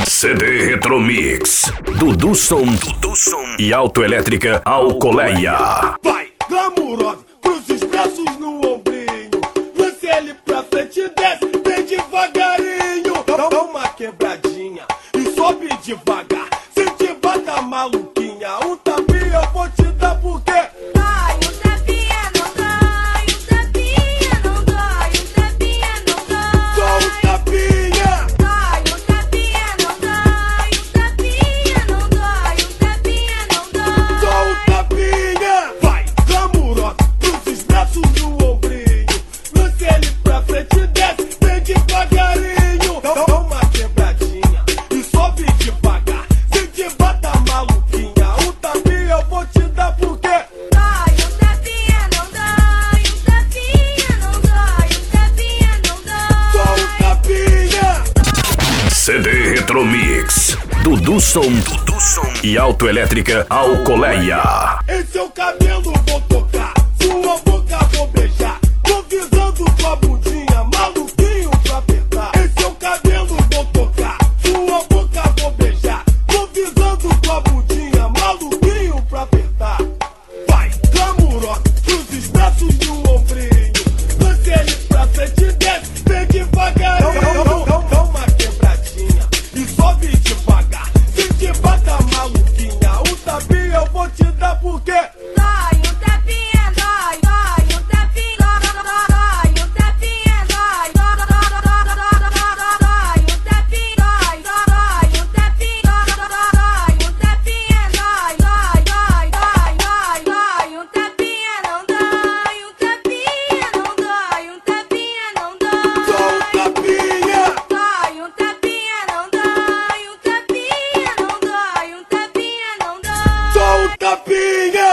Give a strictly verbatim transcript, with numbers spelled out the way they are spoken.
C D Retromix. Dudu Som, Dudu Som e Autoelétrica Alcoleia. Vai, glamurosa, cruza os braços no ombrinho. Lance ele pra frente e desce, vem devagarinho. Dá, dá uma quebradinha e sobe devagar. Se te bata maluquinha, um tapinha eu vou te dar porque... C D Retromix. Dudu Som, Dudu Som e Autoelétrica Alcoleia. Esse é o cabelo, vou tocar. Sua boca vou beijar. Tô visando tua bundinha, maluquinho pra apertar. Esse é o cabelo, vou tocar. Sua boca vou beijar. Tô visando tua bundinha, maluquinho pra apertar. Vai, glamurosa, cruza os braços no ombrinho. Lance ele pra frente e desce, vem devagarinho. Não, não, não, não, não. Sobe devagar, se te bata maluquinha, um tapinha eu vou te dar porque dói, um tapinha dói, dói, um tapinha dói, um tapinha dói, dói, um tapinha dói, dói, um tapinha dói, um tapinha dói, dói, dói, dói, dói, um tapinha não dói, um tapinha não dói, um tapinha não dói, só um tapinha, dói, um tapinha não dói. só um tapinha.